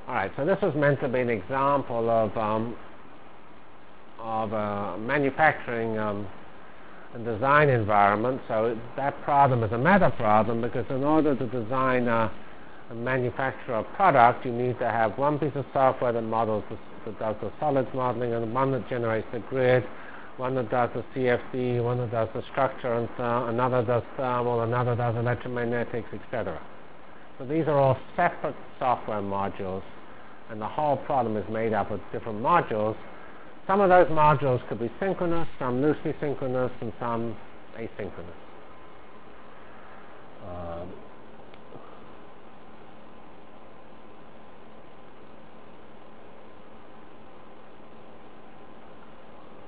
Alright, so this was meant to be an example of manufacturing and design environment. So that problem is a meta problem, because in order to design and manufacture a product, you need to have one piece of software that does the solids modeling, and one that generates the grid, one that does the CFD, one that does the structure, and another does thermal, another does electromagnetics, etc. So these are all separate software modules, and the whole problem is made up of different modules. Some of those modules could be synchronous, some loosely synchronous, and some asynchronous.